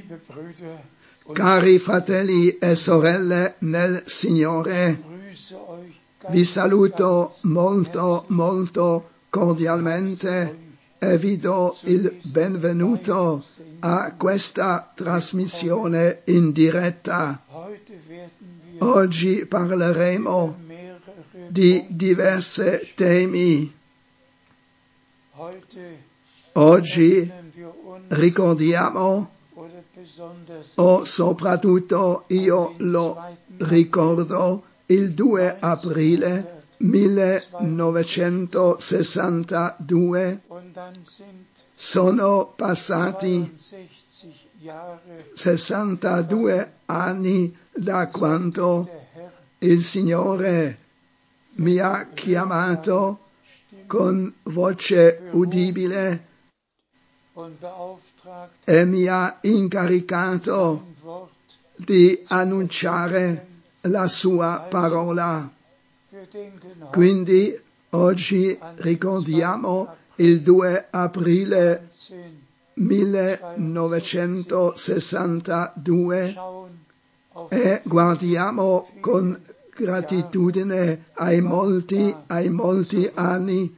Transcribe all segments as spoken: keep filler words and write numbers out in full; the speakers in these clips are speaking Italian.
Cari fratelli e sorelle nel Signore, vi saluto molto molto cordialmente e vi do il benvenuto a questa trasmissione in diretta. Oggi parleremo di diversi temi. Oggi ricordiamo, o soprattutto io lo ricordo, il due aprile millenovecentosessantadue. Sono passati sessantadue anni da quando il Signore mi ha chiamato con voce udibile e mi ha incaricato di annunciare la sua parola. Quindi oggi ricordiamo il due aprile millenovecentosessantadue e guardiamo con gratitudine ai molti, ai molti anni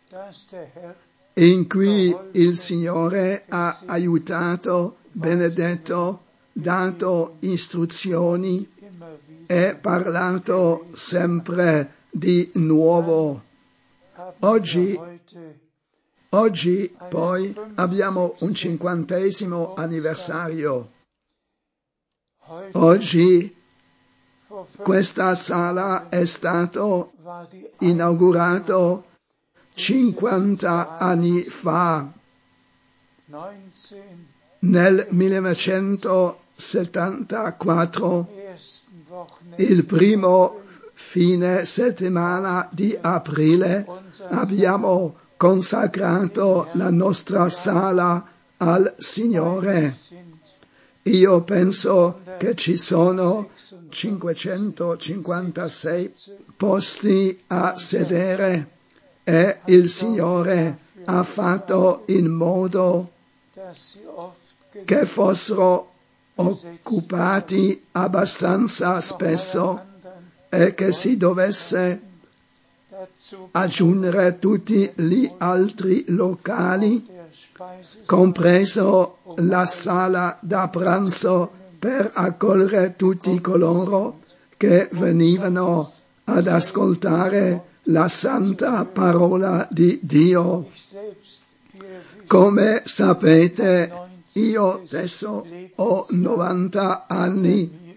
in cui il Signore ha aiutato, benedetto, dato istruzioni e parlato sempre di nuovo. Oggi, oggi poi abbiamo un cinquantesimo anniversario. Oggi questa sala è stata inaugurata cinquanta anni fa, nel millenovecentosettantaquattro, il primo fine settimana di aprile, abbiamo consacrato la nostra sala al Signore. Io penso che ci sono cinquecentocinquantasei posti a sedere e il Signore ha fatto in modo che fossero occupati abbastanza spesso e che si dovesse aggiungere tutti gli altri locali, compreso la sala da pranzo, per accogliere tutti coloro che venivano ad ascoltare la santa parola di Dio. Come sapete, io adesso ho novanta anni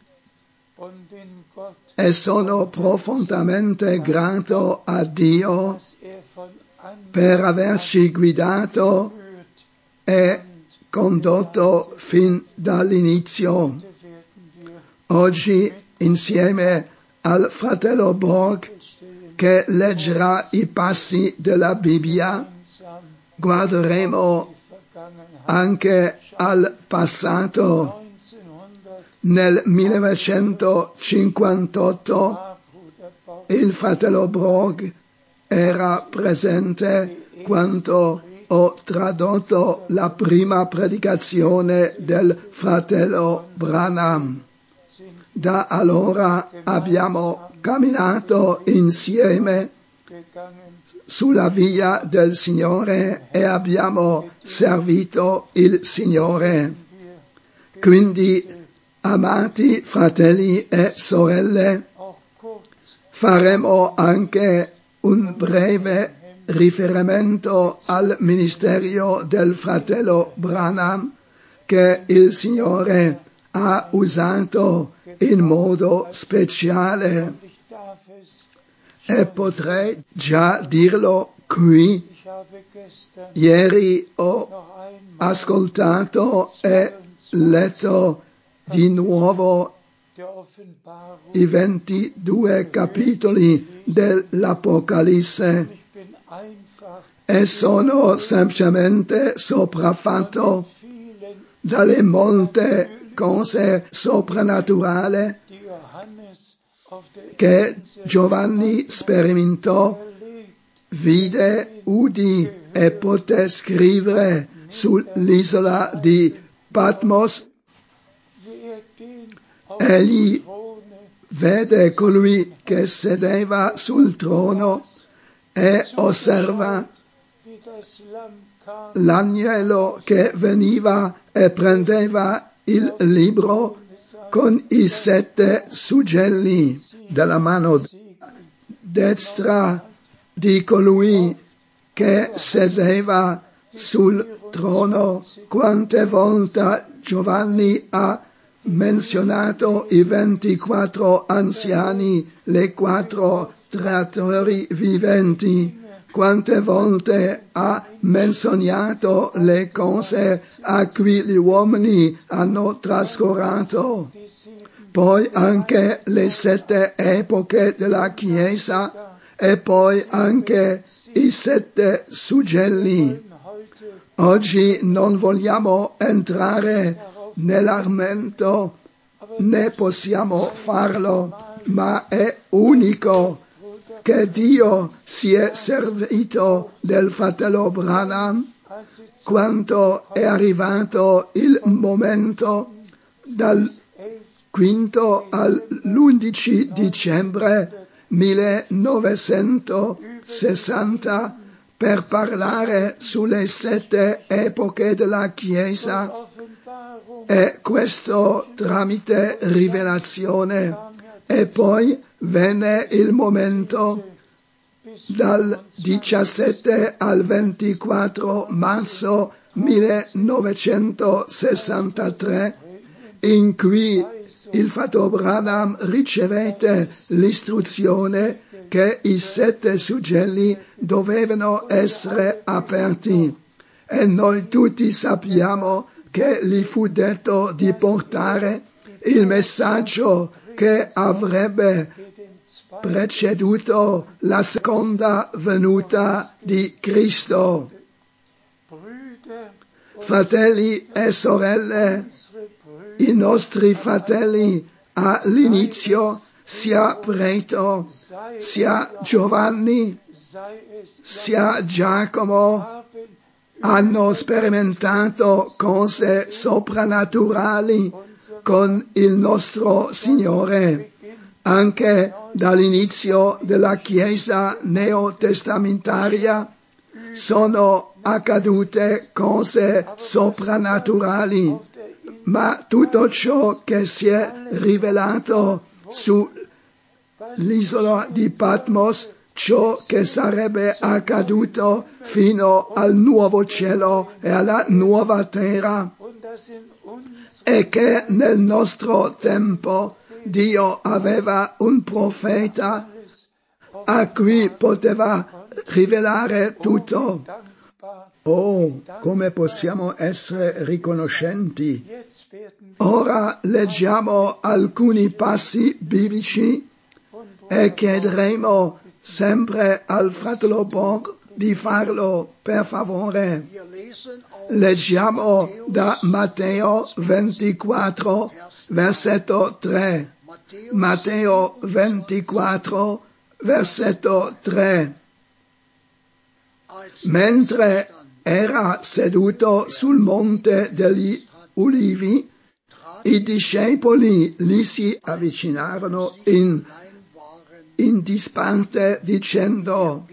e sono profondamente grato a Dio per averci guidato e condotto fin dall'inizio. Oggi, insieme al fratello Borg, che leggerà i passi della Bibbia, guarderemo anche al passato. Nel millenovecentocinquantotto il fratello Borg era presente quando ho tradotto la prima predicazione del fratello Branham. Da allora abbiamo camminato insieme sulla via del Signore e abbiamo servito il Signore. Quindi, amati fratelli e sorelle, faremo anche un breve riferimento al ministero del fratello Branham che il Signore ha usato in modo speciale. E potrei già dirlo qui. Ieri ho ascoltato e letto di nuovo i ventidue capitoli dell'Apocalisse e sono semplicemente sopraffatto dalle molte cose soprannaturali che Giovanni sperimentò, vide, udì e poté scrivere sull'isola di Patmos Egli vede colui che sedeva sul trono e osserva l'agnello che veniva e prendeva il libro con i sette suggelli dalla mano destra di colui che sedeva sul trono. Quante volte Giovanni ha menzionato i ventiquattro anziani, le quattro creatori viventi, quante volte ha menzionato le cose a cui gli uomini hanno trascorso, poi anche le sette epoche della Chiesa e poi anche i sette suggelli. Oggi non vogliamo entrare nell'argomento, né possiamo farlo, ma è unico che Dio si è servito del fratello Branham quando è arrivato il momento dal quinto all'undici dicembre millenovecentosessanta per parlare sulle sette epoche della Chiesa, e questo tramite rivelazione. E poi venne il momento dal diciassette al ventiquattro marzo millenovecentosessantatré in cui il fratello Branham ricevette l'istruzione che i sette suggelli dovevano essere aperti, e noi tutti sappiamo che gli fu detto di portare il messaggio che avrebbe preceduto la seconda venuta di Cristo. Fratelli e sorelle, i nostri fratelli all'inizio, sia Preto, sia Giovanni, sia Giacomo, hanno sperimentato cose soprannaturali con il nostro Signore. Anche dall'inizio della Chiesa neotestamentaria sono accadute cose soprannaturali, ma tutto ciò che si è rivelato sull'isola di Patmos, ciò che sarebbe accaduto fino al nuovo cielo e alla nuova terra, e che nel nostro tempo Dio aveva un profeta a cui poteva rivelare tutto. Oh, come possiamo essere riconoscenti! Ora leggiamo alcuni passi biblici e chiederemo sempre al fratello Borg di farlo, per favore. Leggiamo da Matteo ventiquattro, versetto tre. Matteo ventiquattro, versetto tre. Mentre era seduto sul monte degli Ulivi, i discepoli gli si avvicinarono in, in disparte dicendo: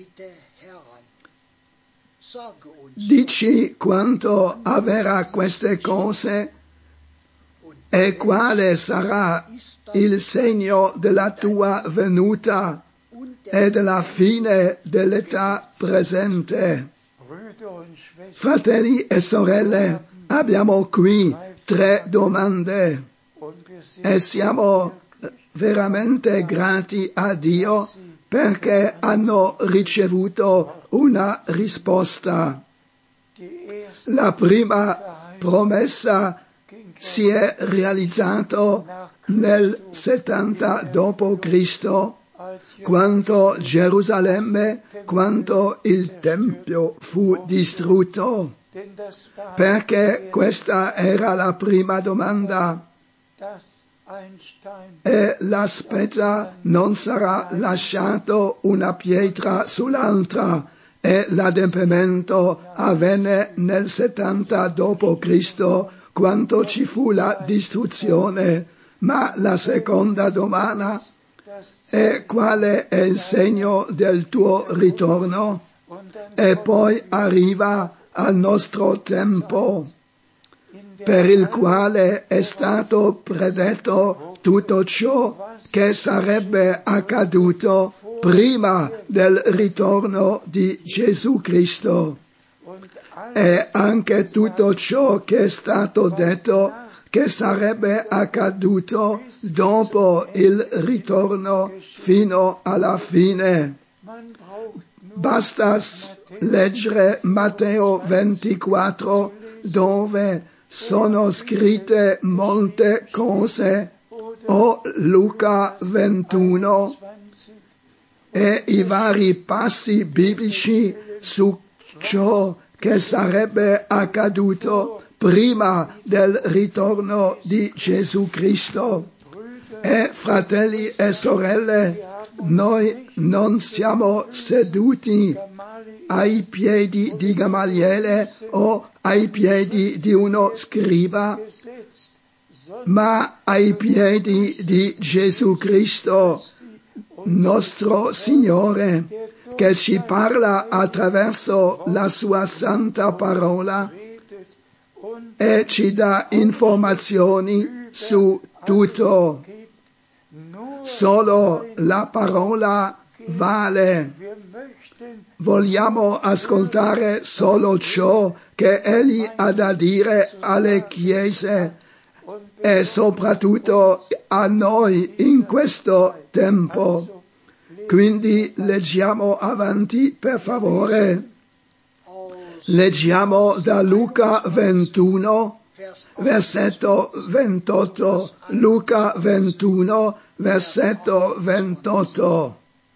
dici quanto avverrà queste cose e quale sarà il segno della tua venuta e della fine dell'età presente. Fratelli e sorelle, abbiamo qui tre domande e siamo veramente grati a Dio perché hanno ricevuto una risposta. La prima promessa si è realizzata nel settanta dopo Cristo, quando Gerusalemme, quando il Tempio fu distrutto, perché questa era la prima domanda. E la spezza non sarà lasciato una pietra sull'altra, e l'adempimento avvenne nel settanta dopo Cristo, quando ci fu la distruzione. Ma la seconda domanda è: quale è il segno del tuo ritorno? E poi arriva al nostro tempo, per il quale è stato predetto tutto ciò che sarebbe accaduto prima del ritorno di Gesù Cristo, e anche tutto ciò che è stato detto che sarebbe accaduto dopo il ritorno fino alla fine. Basta leggere Matteo ventiquattro, dove sono scritte molte cose, o Luca ventuno, e i vari passi biblici su ciò che sarebbe accaduto prima del ritorno di Gesù Cristo. E fratelli e sorelle, noi non siamo seduti ai piedi di Gamaliele o ai piedi di uno scriba, ma ai piedi di Gesù Cristo, nostro Signore, che ci parla attraverso la sua santa parola e ci dà informazioni su tutto. Solo la parola vale. Vogliamo ascoltare solo ciò che Egli ha da dire alle chiese e soprattutto a noi in questo tempo. Quindi leggiamo avanti, per favore. Leggiamo da Luca ventuno, versetto ventotto. Luca ventuno, versetto ventotto.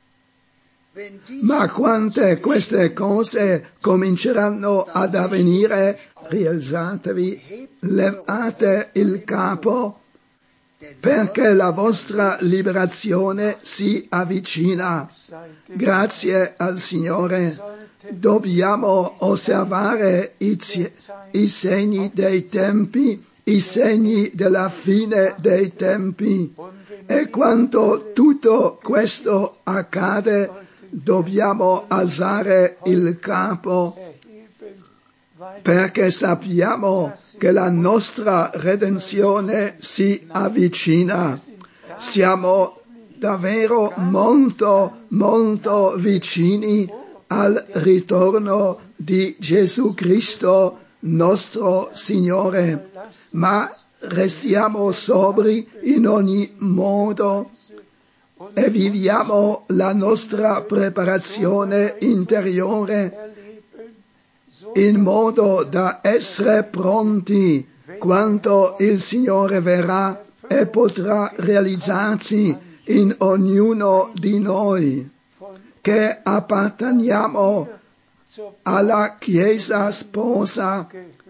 Ma quante queste cose cominceranno ad avvenire, rialzatevi, levate il capo, perché la vostra liberazione si avvicina. Grazie al Signore. Dobbiamo osservare i, i segni dei tempi, i segni della fine dei tempi. E quando tutto questo accade, dobbiamo alzare il capo, perché sappiamo che la nostra redenzione si avvicina. Siamo davvero molto, molto vicini al ritorno di Gesù Cristo, nostro Signore. Ma restiamo sobri in ogni modo e viviamo la nostra preparazione interiore in modo da essere pronti quando il Signore verrà e potrà realizzarsi in ognuno di noi, che apparteniamo alla Chiesa sposa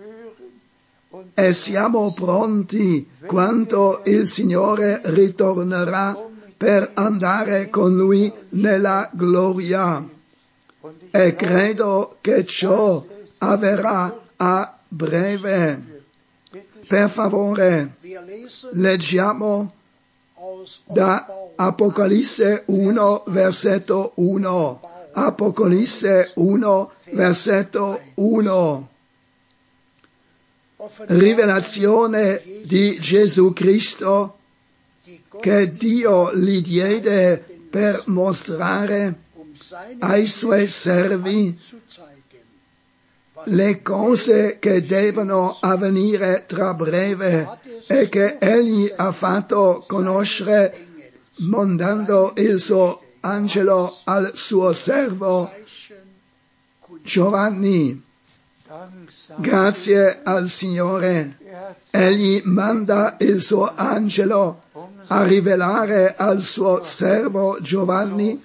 e siamo pronti quando il Signore ritornerà per andare con Lui nella gloria. E credo che ciò avverrà a breve. Per favore, leggiamo da Apocalisse uno, versetto uno. Apocalisse uno, versetto uno. Rivelazione di Gesù Cristo che Dio gli diede per mostrare ai suoi servi le cose che devono avvenire tra breve e che Egli ha fatto conoscere mandando il suo angelo al suo servo Giovanni. Grazie al Signore. Egli manda il suo angelo a rivelare al suo servo Giovanni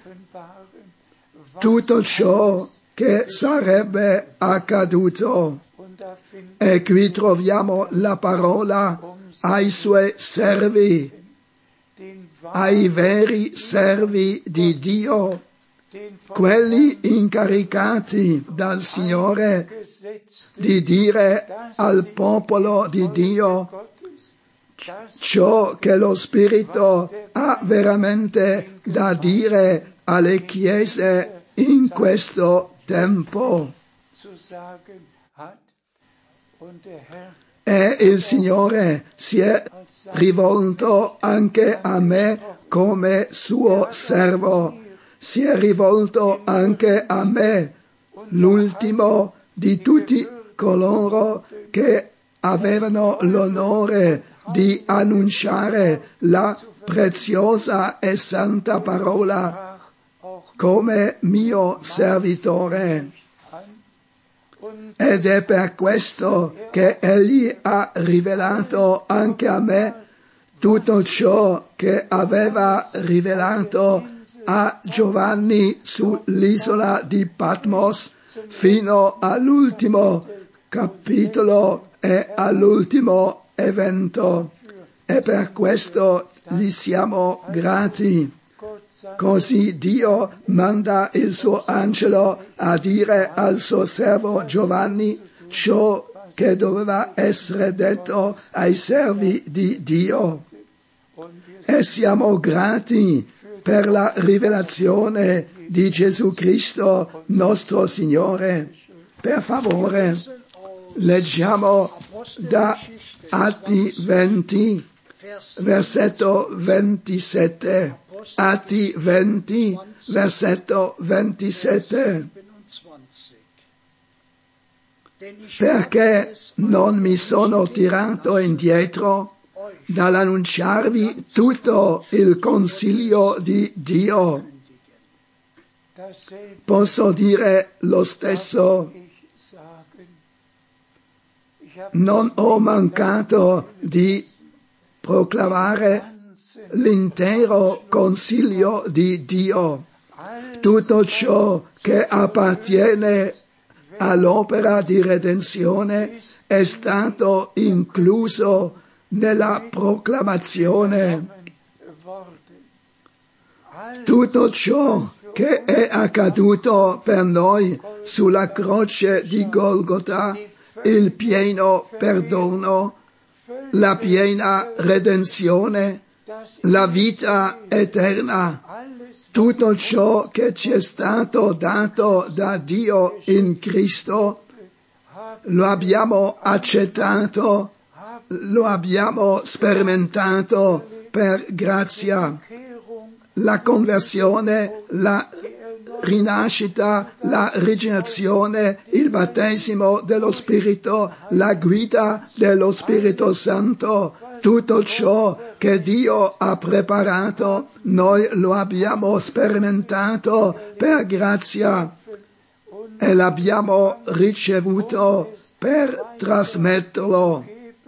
tutto ciò che sarebbe accaduto. E qui troviamo la parola ai suoi servi, ai veri servi di Dio, quelli incaricati dal Signore di dire al popolo di Dio ciò che lo Spirito ha veramente da dire alle chiese in questo tempo. E il Signore si è rivolto anche a me come suo servo, si è rivolto anche a me, l'ultimo di tutti coloro che avevano l'onore di annunciare la preziosa e santa parola come mio servitore. Ed è per questo che Egli ha rivelato anche a me tutto ciò che aveva rivelato a Giovanni sull'isola di Patmos fino all'ultimo capitolo e all'ultimo evento. E per questo gli siamo grati. Così Dio manda il suo angelo a dire al suo servo Giovanni ciò che doveva essere detto ai servi di Dio. E siamo grati per la rivelazione di Gesù Cristo, nostro Signore. Per favore, leggiamo da Atti venti, versetto ventisette. Atti venti, versetto ventisette. Perché non mi sono tirato indietro dall'annunciarvi tutto il consiglio di Dio. Posso dire lo stesso. Non ho mancato di proclamare l'intero consiglio di Dio, tutto ciò che appartiene all'opera di redenzione è stato incluso nella proclamazione. Tutto ciò che è accaduto per noi sulla croce di Golgota, il pieno perdono, la piena redenzione, la vita eterna, tutto ciò che ci è stato dato da Dio in Cristo, lo abbiamo accettato, lo abbiamo sperimentato per grazia. La conversione, la rinascita, la rigenerazione, il battesimo dello Spirito, la guida dello Spirito Santo, tutto ciò che Dio ha preparato, noi lo abbiamo sperimentato per grazia e l'abbiamo ricevuto per trasmetterlo.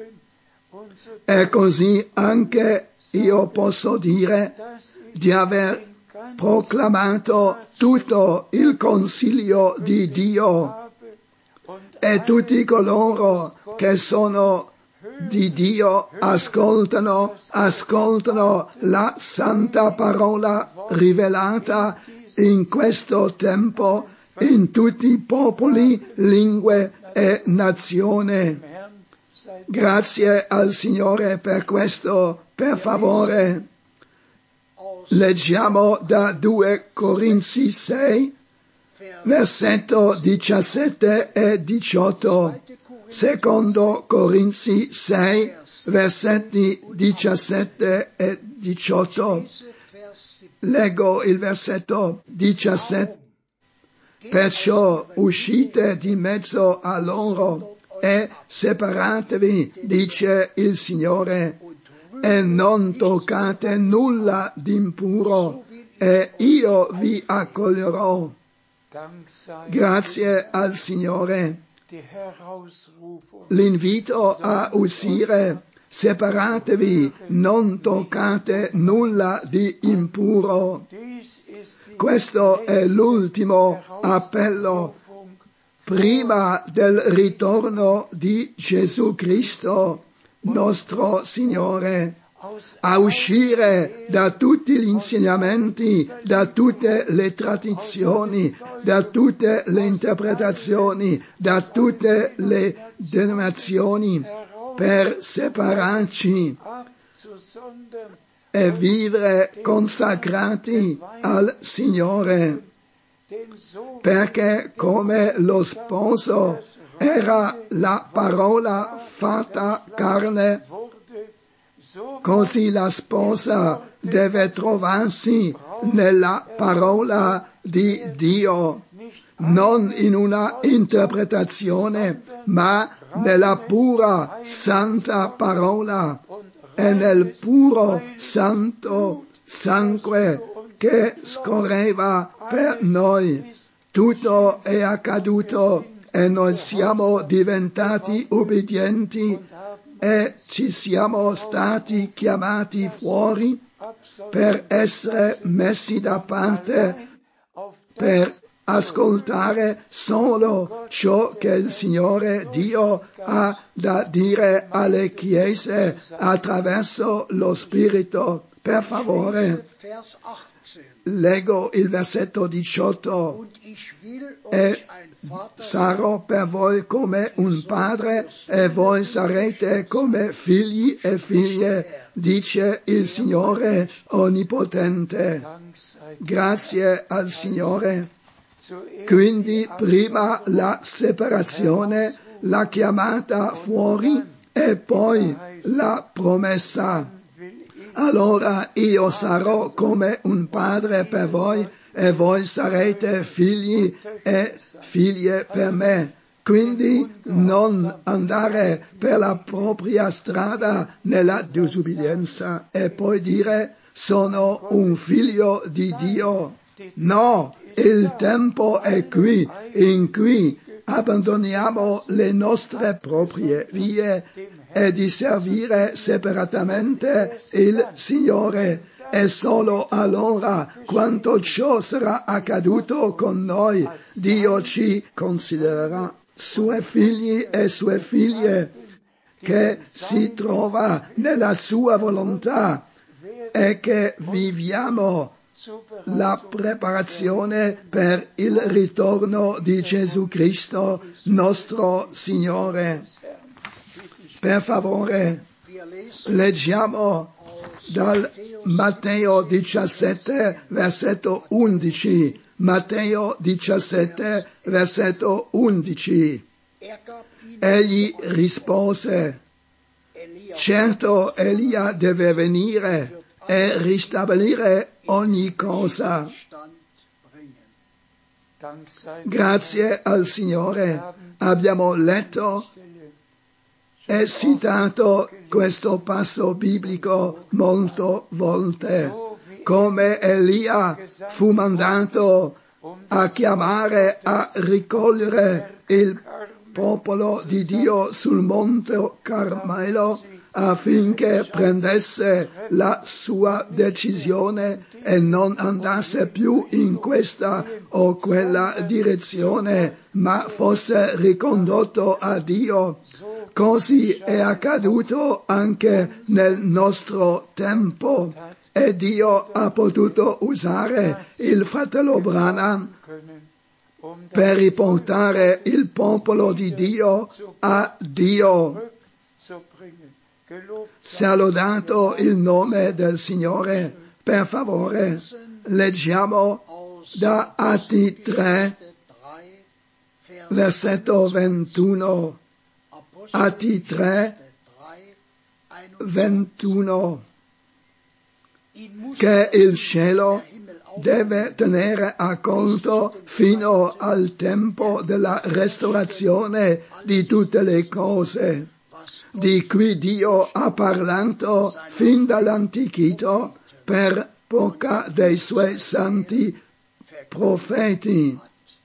E così anche io posso dire di aver proclamato tutto il consiglio di Dio, e tutti coloro che sono di Dio ascoltano, ascoltano la santa parola rivelata in questo tempo in tutti i popoli, lingue e nazioni. Grazie al Signore per questo. Per favore, leggiamo da due Corinzi sei, versetto diciassette e diciotto. Secondo Corinzi sei, versetti diciassette e diciotto. Leggo il versetto diciassette. Perciò uscite di mezzo a loro e separatevi, dice il Signore, e non toccate nulla d'impuro, e io vi accoglierò. Grazie al Signore. L'invito a uscire, separatevi, non toccate nulla di impuro. Questo è l'ultimo appello prima del ritorno di Gesù Cristo, nostro Signore, a uscire da tutti gli insegnamenti, da tutte le tradizioni, da tutte le interpretazioni, da tutte le denominazioni, per separarci e vivere consacrati al Signore, perché come lo sposo era la parola fatta carne, così la sposa deve trovarsi nella parola di Dio, non in una interpretazione, ma nella pura santa parola e nel puro santo sangue che scorreva per noi. Tutto è accaduto e noi siamo diventati ubbidienti e ci siamo stati chiamati fuori per essere messi da parte, per ascoltare solo ciò che il Signore Dio ha da dire alle chiese attraverso lo Spirito. Per favore, leggo il versetto diciotto. E sarò per voi come un padre e voi sarete come figli e figlie, dice il Signore Onnipotente. Grazie al Signore. Quindi prima la separazione, la chiamata fuori e poi la promessa. Allora io sarò come un padre per voi e voi sarete figli e figlie per me. Quindi non andare per la propria strada nella disubbidienza e poi dire sono un figlio di Dio. No, il tempo è qui, in cui abbandoniamo le nostre proprie vie e di servire separatamente il Signore. E solo allora, quando ciò sarà accaduto con noi, Dio ci considererà suoi figli e sue figlie, che si trova nella sua volontà e che viviamo la preparazione per il ritorno di Gesù Cristo, nostro Signore. Per favore, leggiamo dal Matteo diciassette, versetto undici. Matteo diciassette, versetto undici. Egli rispose: certo Elia deve venire e ristabilire ogni cosa. Grazie al Signore abbiamo letto e citato questo passo biblico molte volte, come Elia fu mandato a chiamare, a ricogliere il popolo di Dio sul monte Carmelo affinché prendesse la sua decisione e non andasse più in questa o quella direzione, ma fosse ricondotto a Dio. Così è accaduto anche nel nostro tempo e Dio ha potuto usare il fratello Branham per riportare il popolo di Dio a Dio. Sia lodato il nome del Signore. Per favore, leggiamo da Atti tre, versetto ventuno. Atti tre, ventuno. Che il cielo deve tenere a conto fino al tempo della restaurazione di tutte le cose, di cui Dio ha parlato fin dall'antichità per bocca dei suoi santi profeti.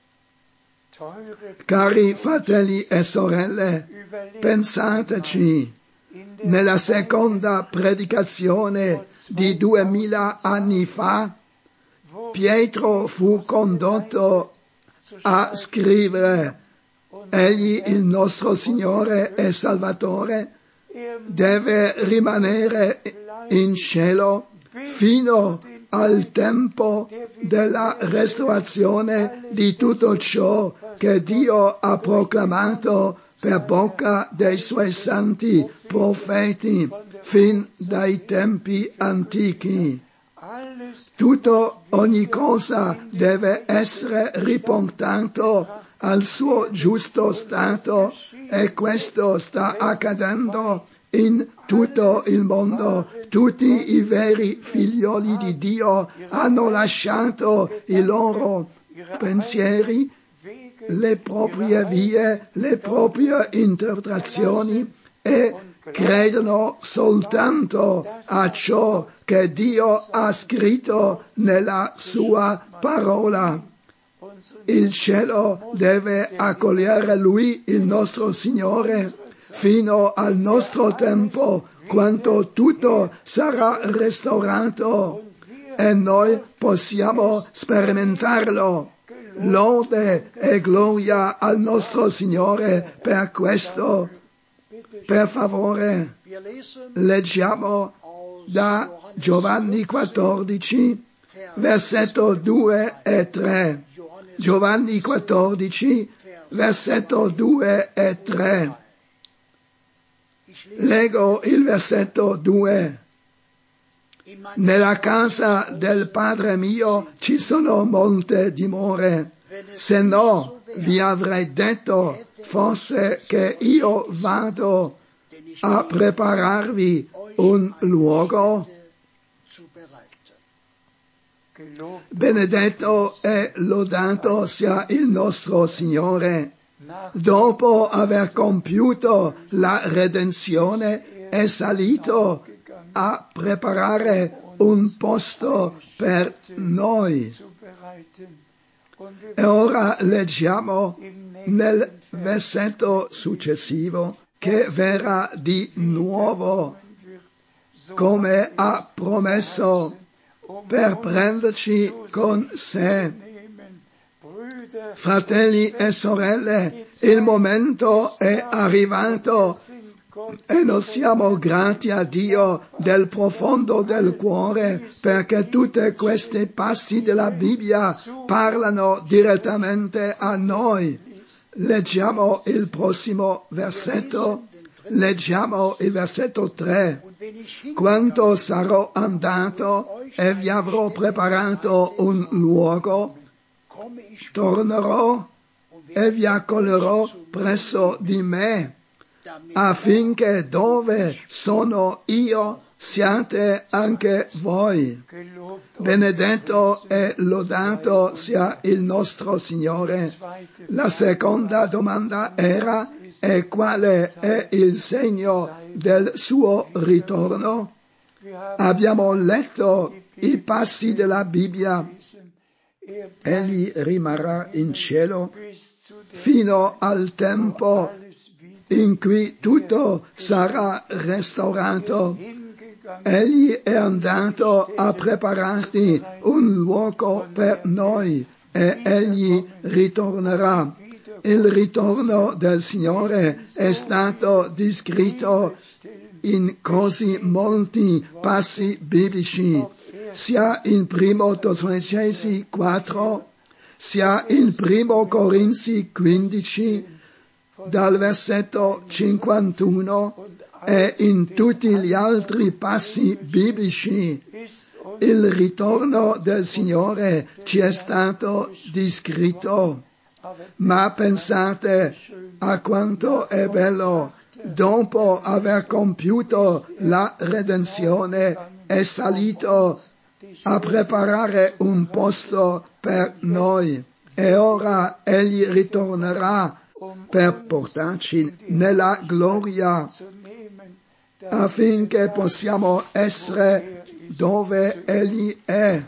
Cari fratelli e sorelle, pensateci, nella seconda predicazione di duemila anni fa, Pietro fu condotto a scrivere: egli, il nostro Signore e Salvatore, deve rimanere in cielo fino al tempo della restaurazione di tutto ciò che Dio ha proclamato per bocca dei suoi santi profeti fin dai tempi antichi. Tutto, ogni cosa deve essere riportato al suo giusto stato e questo sta accadendo in tutto il mondo. Tutti i veri figlioli di Dio hanno lasciato i loro pensieri, le proprie vie, le proprie interpretazioni e credono soltanto a ciò che Dio ha scritto nella sua parola. Il cielo deve accogliere Lui, il nostro Signore, fino al nostro tempo, quando tutto sarà restaurato e noi possiamo sperimentarlo. Lode e gloria al nostro Signore per questo. Per favore, leggiamo da Giovanni quattordici, versetto due e tre. Giovanni quattordici, versetto due e tre. Leggo il versetto due. Nella casa del Padre mio ci sono molte dimore, se no vi avrei detto forse che io vado a prepararvi un luogo. Benedetto e lodato sia il nostro Signore. Dopo aver compiuto la redenzione è salito a preparare un posto per noi. E ora leggiamo nel versetto successivo che verrà di nuovo, come ha promesso, per prenderci con sé. Fratelli e sorelle, il momento è arrivato e noi siamo grati a Dio del profondo del cuore perché tutti questi passi della Bibbia parlano direttamente a noi. Leggiamo il prossimo versetto, leggiamo il versetto tre. Quando sarò andato e vi avrò preparato un luogo, tornerò e vi accoglierò presso di me, affinché dove sono io siate anche voi. Benedetto e lodato sia il nostro Signore. La seconda domanda era: e quale è il segno del suo ritorno? Abbiamo letto i passi della Bibbia. Egli rimarrà in cielo fino al tempo in cui tutto sarà restaurato. Egli è andato a prepararti un luogo per noi e egli ritornerà. Il ritorno del Signore è stato descritto in così molti passi biblici, sia in primo Tessalonicesi quattro, sia in primo Corinzi quindici, dal versetto cinquantuno, e in tutti gli altri passi biblici. Il ritorno del Signore ci è stato descritto. Ma pensate a quanto è bello, dopo aver compiuto la redenzione, è salito a preparare un posto per noi. E ora egli ritornerà per portarci nella gloria, affinché possiamo essere dove egli è.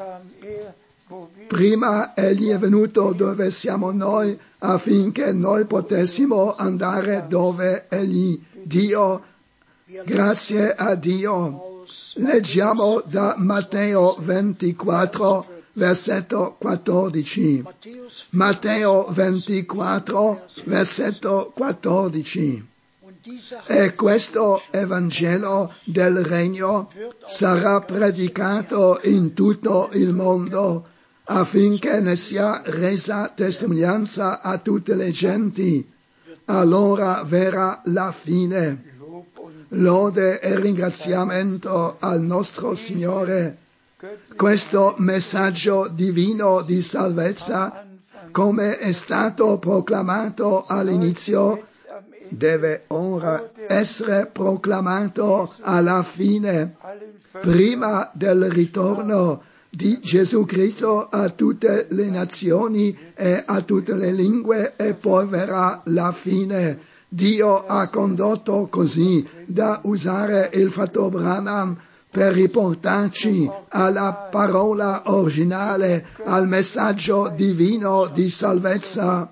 Prima egli è venuto dove siamo noi, affinché noi potessimo andare dove egli. Dio, grazie a Dio. Leggiamo da Matteo ventiquattro, versetto quattordici. Matteo ventiquattro, versetto quattordici. E questo Evangelo del Regno sarà predicato in tutto il mondo, affinché ne sia resa testimonianza a tutte le genti. allora verrà la fine. Lode e ringraziamento al nostro Signore. Questo messaggio divino di salvezza, come è stato proclamato all'inizio, deve ora essere proclamato alla fine, prima del ritorno di Gesù Cristo a tutte le nazioni e a tutte le lingue, e poi verrà la fine. Dio ha condotto così da usare il fratello Branham per riportarci alla parola originale, al messaggio divino di salvezza.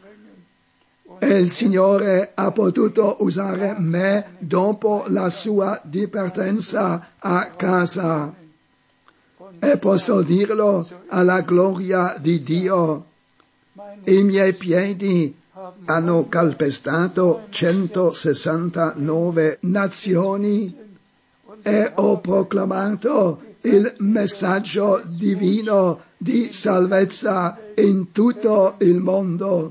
E il Signore ha potuto usare me dopo la sua dipartenza a casa. E posso dirlo alla gloria di Dio. I miei piedi hanno calpestato centosessantanove nazioni e ho proclamato il messaggio divino di salvezza in tutto il mondo.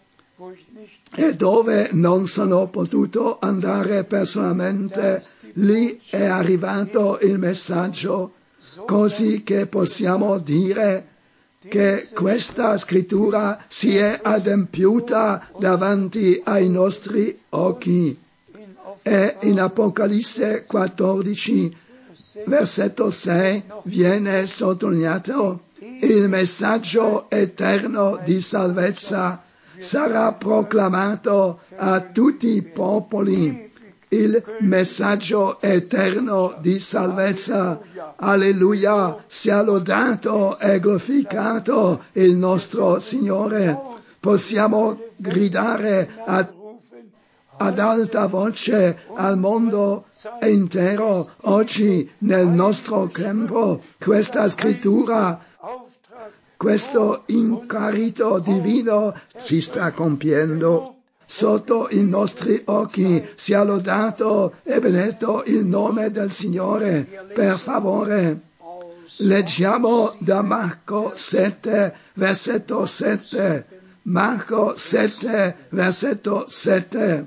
E dove non sono potuto andare personalmente, lì è arrivato il messaggio, così che possiamo dire che questa scrittura si è adempiuta davanti ai nostri occhi. E in Apocalisse quattordici, versetto sei, viene sottolineato: il messaggio eterno di salvezza sarà proclamato a tutti i popoli. Il messaggio eterno di salvezza. Alleluia, sia lodato e glorificato il nostro Signore. Possiamo gridare a, ad alta voce al mondo intero oggi nel nostro tempo questa scrittura. Questo incarico divino si sta compiendo sotto i nostri occhi. Sia lodato e benedetto il nome del Signore. Per favore, leggiamo da Marco sette, versetto sette. Marco sette, versetto sette.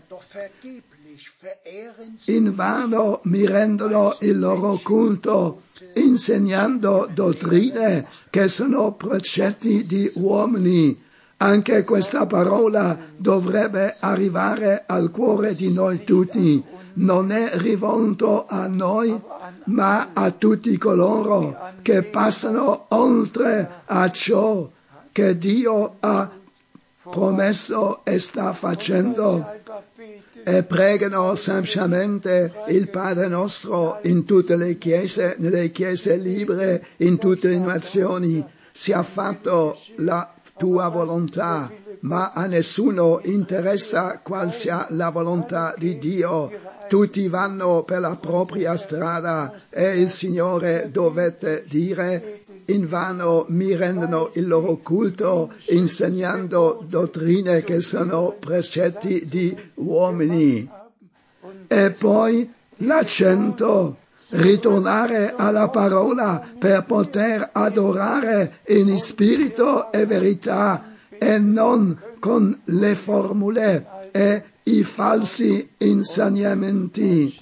Invano mi rendono il loro culto, insegnando dottrine che sono precetti di uomini. Anche questa parola dovrebbe arrivare al cuore di noi tutti. Non è rivolto a noi, ma a tutti coloro che passano oltre a ciò che Dio ha promesso e sta facendo, e pregano semplicemente il Padre nostro in tutte le chiese, nelle chiese libere, in tutte le nazioni. Sia fatto la tua volontà, ma a nessuno interessa qual sia la volontà di Dio. Tutti vanno per la propria strada e il Signore dovete dire: invano mi rendono il loro culto, insegnando dottrine che sono precetti di uomini. E poi l'accento: ritornare alla parola per poter adorare in spirito e verità, e non con le formule e i falsi insegnamenti.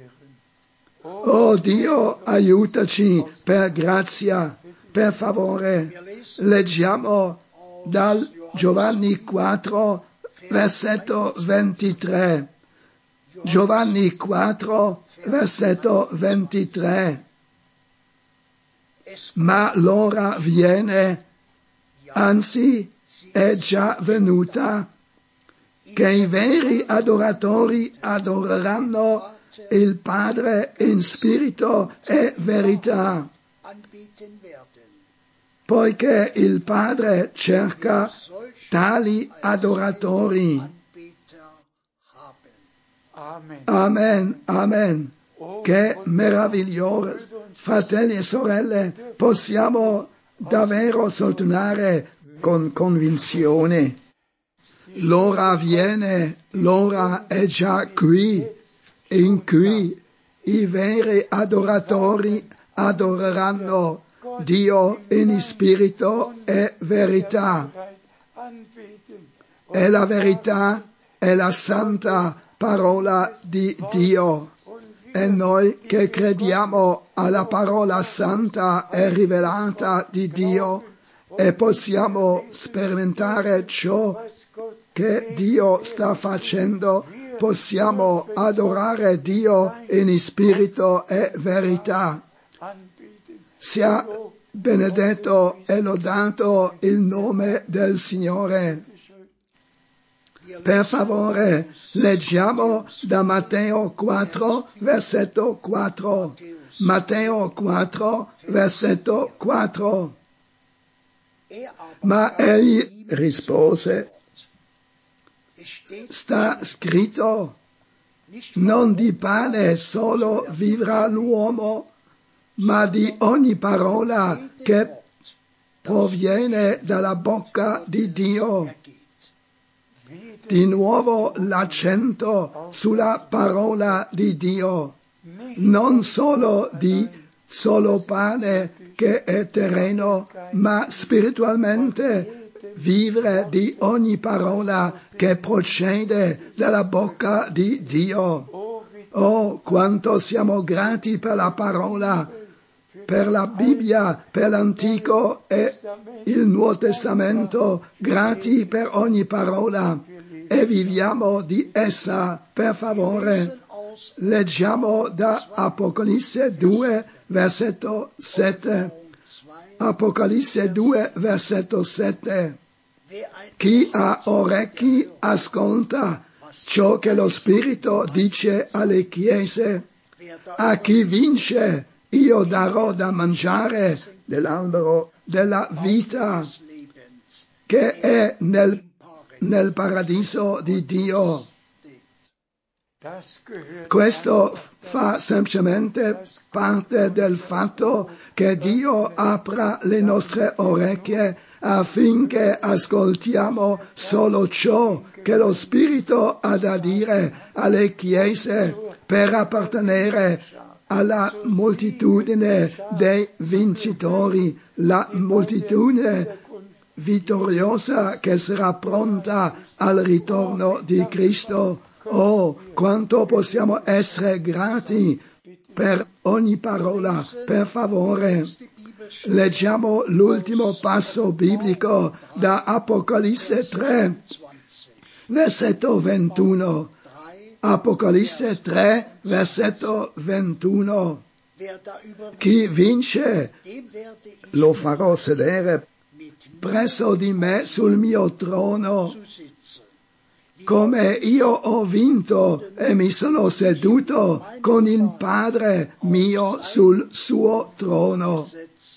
Oh Dio, aiutaci per grazia, per favore. Leggiamo dal Giovanni quattro, versetto ventitré. Giovanni quattro, versetto ventitré. Ma l'ora viene, anzi è già venuta, che i veri adoratori adoreranno il Padre in spirito e verità, poiché il Padre cerca tali adoratori. Amen, amen. Che meraviglioso, fratelli e sorelle, possiamo davvero sottolineare con convinzione: l'ora viene, l'ora è già qui, in cui i veri adoratori adoreranno Dio in spirito e verità. E la verità è la santa parola di Dio. E noi che crediamo alla parola santa e rivelata di Dio e possiamo sperimentare ciò che Dio sta facendo, possiamo adorare Dio in spirito e verità. Sia benedetto e lodato il nome del Signore. Per favore, leggiamo da Matteo quattro, versetto quattro. Matteo quattro, versetto quattro. Ma egli rispose: sta scritto, non di pane solo vivrà l'uomo, ma di ogni parola che proviene dalla bocca di Dio. Di nuovo l'accento sulla parola di Dio, non solo di solo pane che è terreno, ma spiritualmente vivere di ogni parola che procede dalla bocca di Dio. Oh, quanto siamo grati per la parola, per la Bibbia, per l'Antico e il Nuovo Testamento, grati per ogni parola e viviamo di essa. Per favore, leggiamo da Apocalisse due, versetto sette. Apocalisse due, versetto sette. Chi ha orecchi ascolta ciò che lo Spirito dice alle chiese. A chi vince io darò da mangiare dell'albero della vita che è nel, nel paradiso di Dio. Questo fa semplicemente parte del fatto che Dio apra le nostre orecchie affinché ascoltiamo solo ciò che lo Spirito ha da dire alle chiese per appartenere alla moltitudine dei vincitori, la moltitudine vittoriosa che sarà pronta al ritorno di Cristo. Oh, quanto possiamo essere grati per ogni parola. Per favore, leggiamo l'ultimo passo biblico da Apocalisse tre, versetto ventuno. Apocalisse tre, versetto ventuno. Chi vince lo farò sedere presso di me sul mio trono, come io ho vinto e mi sono seduto con il Padre mio sul suo trono.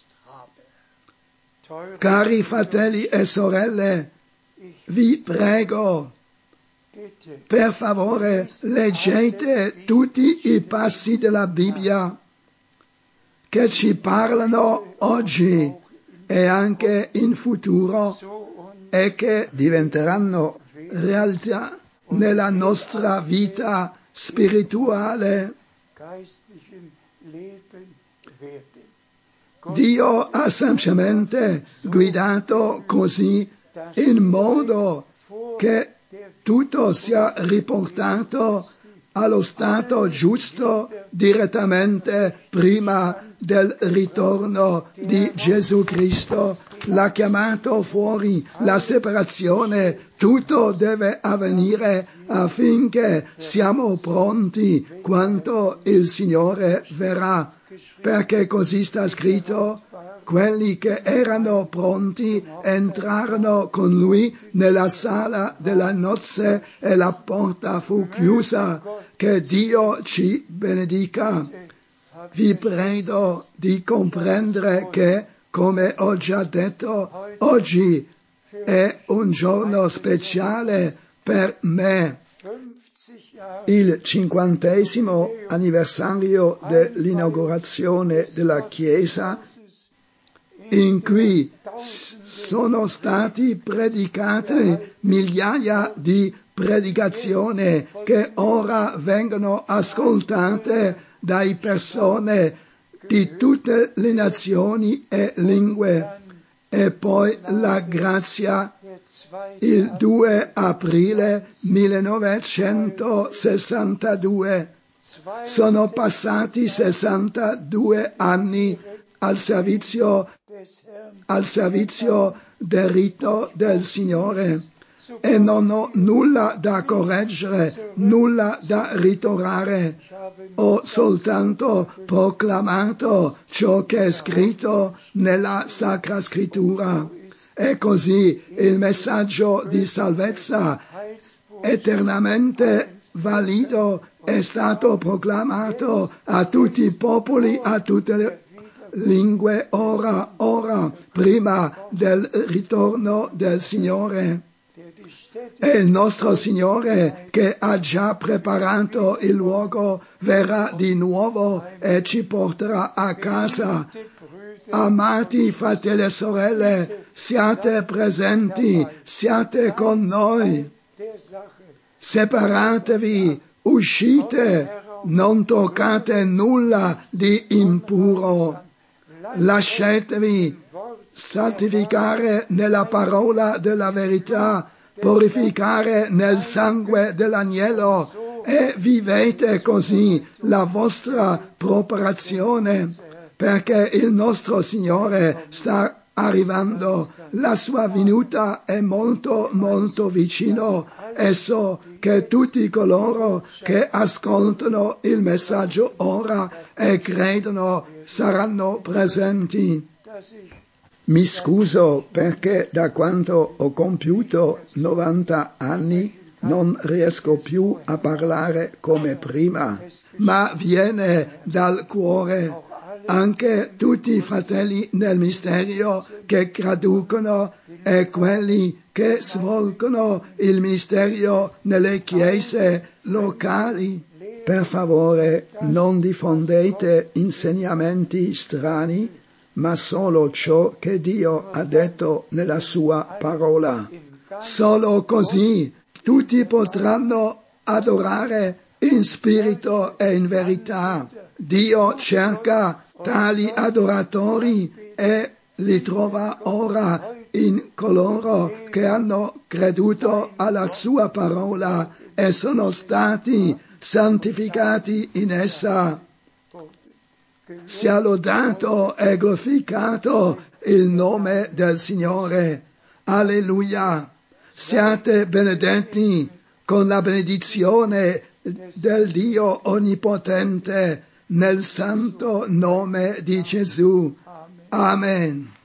Cari fratelli e sorelle, vi prego, per favore, leggete tutti i passi della Bibbia che ci parlano oggi e anche in futuro e che diventeranno realtà nella nostra vita spirituale. Dio ha semplicemente guidato così in modo che tutto sia riportato allo stato giusto direttamente prima del ritorno di Gesù Cristo. L'ha chiamato fuori, la separazione, tutto deve avvenire affinché siamo pronti quando il Signore verrà, perché così sta scritto: quelli che erano pronti entrarono con lui nella sala della nozze e la porta fu chiusa. Che Dio ci benedica. Vi prego di comprendere che, come ho già detto, oggi è un giorno speciale per me. Il cinquantesimo anniversario dell'inaugurazione della Chiesa, in cui sono stati predicate migliaia di predicazioni che ora vengono ascoltate dai persone di tutte le nazioni e lingue. e poi la grazia il due aprile millenovecentosessantadue. Sono passati sessantadue anni al servizio, al servizio del rito del Signore e non ho nulla da correggere, nulla da ritornare. Ho soltanto proclamato ciò che è scritto nella Sacra Scrittura. E così il messaggio di salvezza eternamente valido è stato proclamato a tutti i popoli, a tutte le lingue, ora, ora, prima del ritorno del Signore. E il nostro Signore, che ha già preparato il luogo, verrà di nuovo e ci porterà a casa. Amati fratelli e sorelle, siate presenti, siate con noi. Separatevi, uscite, non toccate nulla di impuro. Lasciatevi santificare nella parola della verità, purificare nel sangue dell'agnello e vivete così la vostra preparazione, perché il nostro Signore sta arrivando, la sua venuta è molto molto vicino e so che tutti coloro che ascoltano il messaggio ora e credono saranno presenti. Mi scuso perché da quando ho compiuto novanta anni non riesco più a parlare come prima, ma viene dal cuore. Anche tutti i fratelli nel mistero che traducono e quelli che svolgono il mistero nelle chiese locali. Per favore non diffondete insegnamenti strani, ma solo ciò che Dio ha detto nella sua parola. Solo così tutti potranno adorare in spirito e in verità. Dio cerca tali adoratori e li trova ora in coloro che hanno creduto alla sua parola e sono stati santificati in essa. Sia lodato e glorificato il nome del Signore. Alleluia. Siate benedetti con la benedizione del Dio Onnipotente nel santo nome di Gesù. Amen.